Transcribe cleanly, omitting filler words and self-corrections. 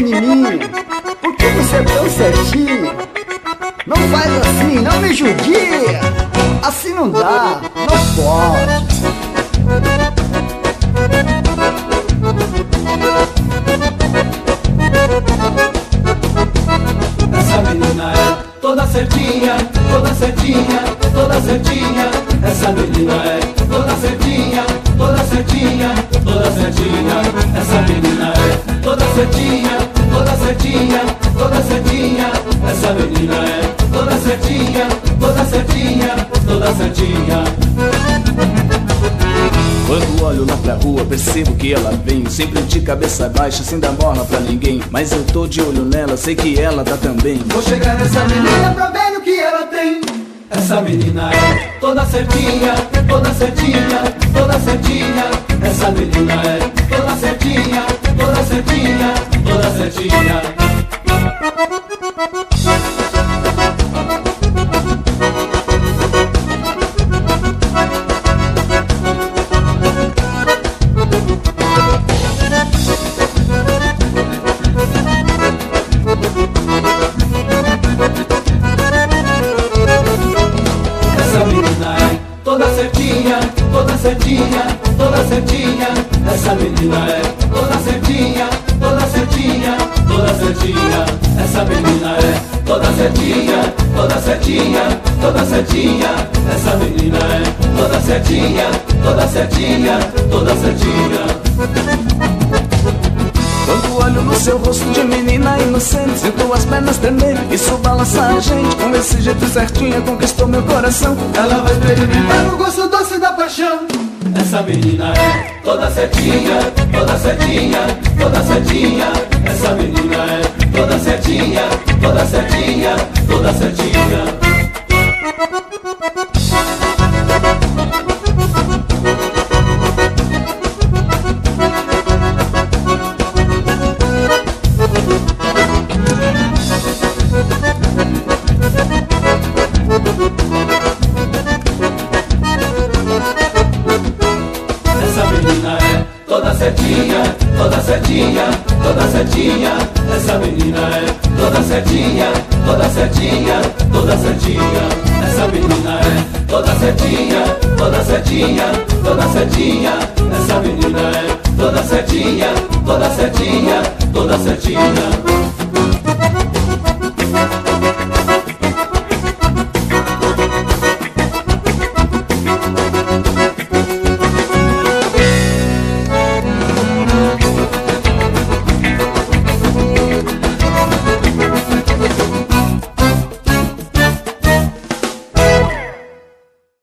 menininha, por que você é tão certinho? Não faz assim, não me judia. Assim não dá, não pode. Essa menina é toda certinha, toda certinha, toda certinha. Essa menina é toda certinha, toda certinha, toda certinha. Essa menina é toda certinha, toda certinha, toda certinha. Essa menina é toda certinha, toda certinha, toda certinha. Quando olho lá pra rua, percebo que ela vem sempre de cabeça baixa, sem dar bola pra ninguém. Mas eu tô de olho nela, sei que ela tá também. Vou chegar nessa menina pra ver o que ela tem. Essa menina é toda certinha, toda certinha, toda certinha. Essa menina é toda certinha, toda certinha, toda certinha. Toda certinha, toda certinha, toda certinha. Essa menina é toda certinha, toda certinha, toda certinha. Essa menina é toda certinha, toda certinha, toda certinha. Essa menina é toda certinha, toda certinha, toda certinha. Quando olho no seu rosto de menina inocente, sinto as pernas tremer, isso balança a gente. Com esse jeito certinho conquistou meu coração. Ela vai experimentar o gosto doce da paixão. Essa menina é toda certinha, toda certinha, toda certinha. Essa menina é toda certinha, toda certinha, toda certinha. Essa menina é toda certinha, toda certinha, toda certinha. Essa menina é toda certinha, toda certinha, toda certinha. Essa menina é toda certinha, toda certinha, toda certinha. Essa menina é toda certinha, toda certinha, toda certinha.